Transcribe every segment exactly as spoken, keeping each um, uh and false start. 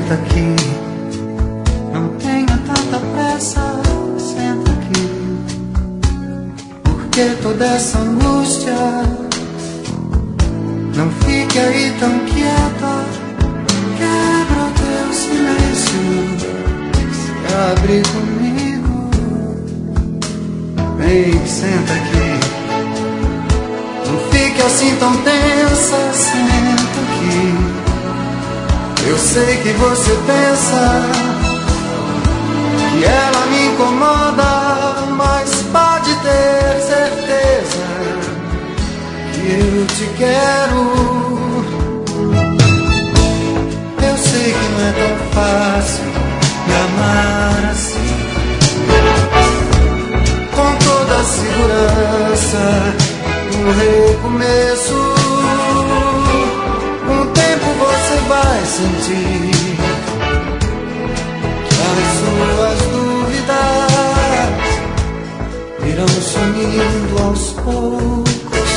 Senta aqui, não tenha tanta pressa. Senta aqui, porque toda essa angústia. Não fique aí tão quieta, quebra o teu silêncio, se abre comigo. Vem, senta aqui, não fique assim tão tensa. Senta aqui, eu sei que você pensa que ela me incomoda, mas pode ter certeza que eu te quero. Eu sei que não é tão fácil me amar assim, com toda a segurança, um recomeço. Com o tempo você vai sentir que as suas dúvidas irão sumindo aos poucos.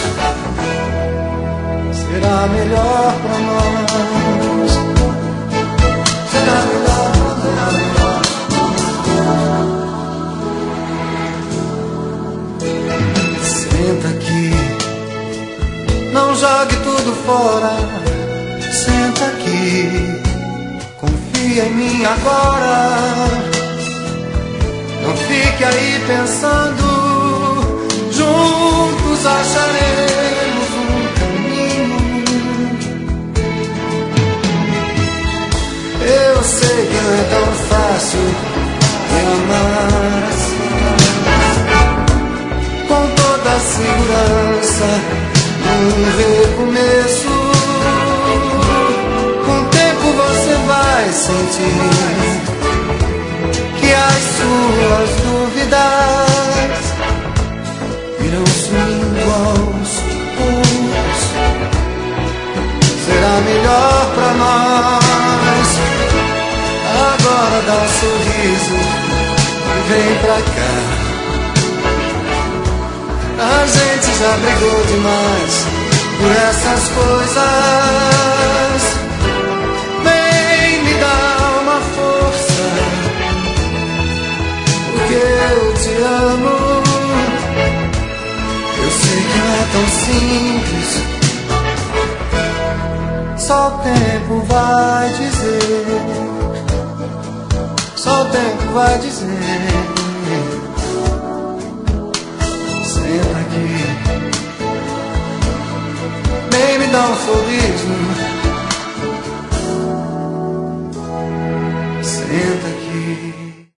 Será melhor pra nós. Será melhor pra nós. Senta aqui, não jogue tudo fora. Senta aqui, confia em mim agora. Não fique aí pensando, juntos acharemos um caminho. Eu sei que não é tão fácil me amar assim, com toda a segurança, um recomeço. Com o tempo você vai sentir que as suas dúvidas irão sumindo aos poucos. Será melhor pra nós. Agora dá um sorriso e vem pra cá. A gente já brigou demais por essas coisas. Vem me dar uma força, porque eu te amo. Eu sei que não é tão simples, só o tempo vai dizer. Só o tempo vai dizer.